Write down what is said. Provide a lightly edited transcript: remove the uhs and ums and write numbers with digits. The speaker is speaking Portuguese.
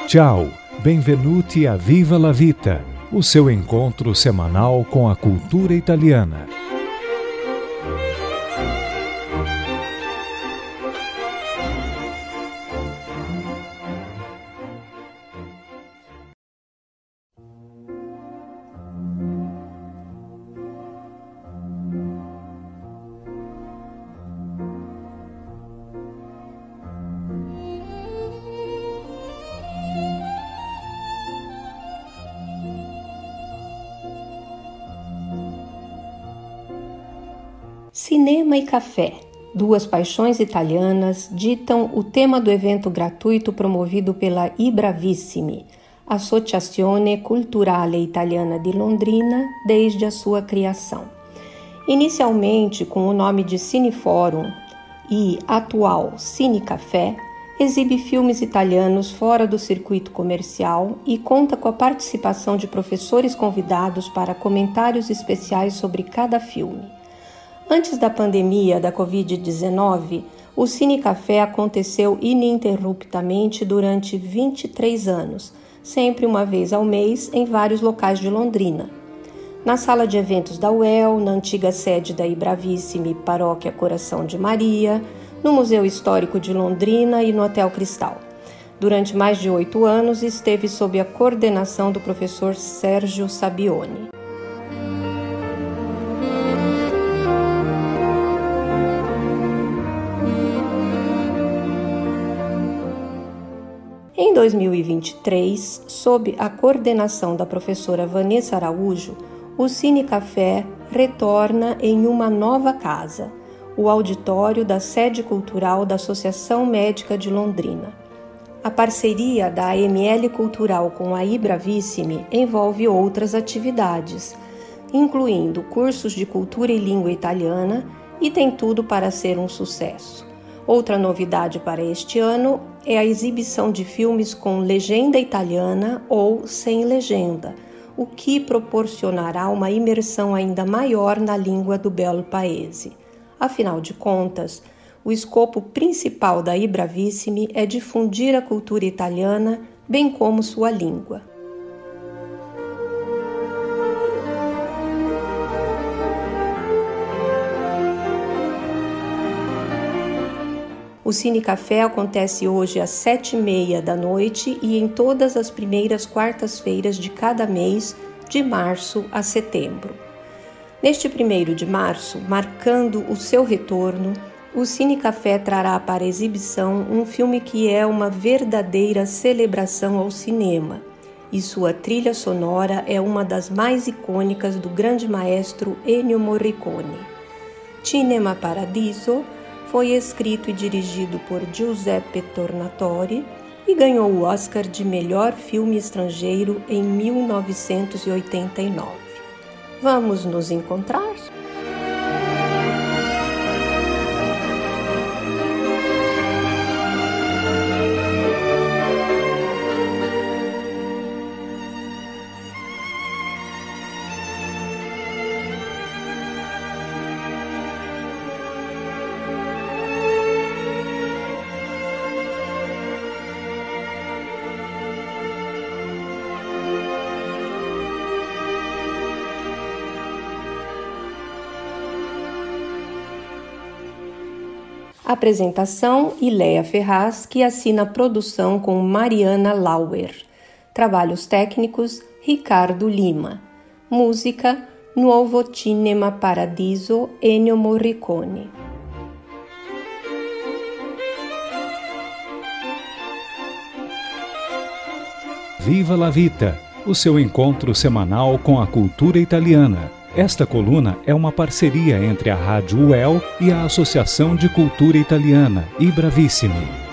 Ciao, benvenuti a Viva la Vita, o seu encontro semanal com a cultura italiana. Cinema e café, duas paixões italianas, ditam o tema do evento gratuito promovido pela I Bravissimi, Associazione Culturale Italiana di Londrina, desde a sua criação. Inicialmente com o nome de Cineforum e atual Cine Café, exibe filmes italianos fora do circuito comercial e conta com a participação de professores convidados para comentários especiais sobre cada filme. Antes da pandemia da Covid-19, o Cine Café aconteceu ininterruptamente durante 23 anos, sempre uma vez ao mês em vários locais de Londrina. Na sala de eventos da UEL, na antiga sede da I Bravissimi Paróquia Coração de Maria, no Museu Histórico de Londrina e no Hotel Cristal. Durante mais de 8 anos, esteve sob a coordenação do professor Sérgio Sabioni. Em 2023, sob a coordenação da professora Vanessa Araújo, o Cine Café retorna em uma nova casa, o auditório da sede cultural da Associação Médica de Londrina. A parceria da AML Cultural com a I Bravissimi envolve outras atividades, incluindo cursos de cultura e língua italiana, e tem tudo para ser um sucesso. Outra novidade para este ano é a exibição de filmes com legenda italiana ou sem legenda, o que proporcionará uma imersão ainda maior na língua do bel paese. Afinal de contas, o escopo principal da I Bravissimi é difundir a cultura italiana, bem como sua língua. O Cine Café acontece hoje às 7h30 da noite e em todas as primeiras quartas-feiras de cada mês, de março a setembro. Neste 1º de março, marcando o seu retorno, o Cine Café trará para exibição um filme que é uma verdadeira celebração ao cinema, e sua trilha sonora é uma das mais icônicas do grande maestro Ennio Morricone. Cinema Paradiso foi escrito e dirigido por Giuseppe Tornatore e ganhou o Oscar de melhor filme estrangeiro em 1989. Vamos nos encontrar? Apresentação: Iléa Ferraz, que assina a produção com Mariana Lauer. Trabalhos técnicos: Ricardo Lima. Música: Nuovo Cinema Paradiso, Ennio Morricone. Viva la Vita, o seu encontro semanal com a cultura italiana. Esta coluna é uma parceria entre a Rádio UEL e a Associação de Cultura Italiana, I Bravissimi.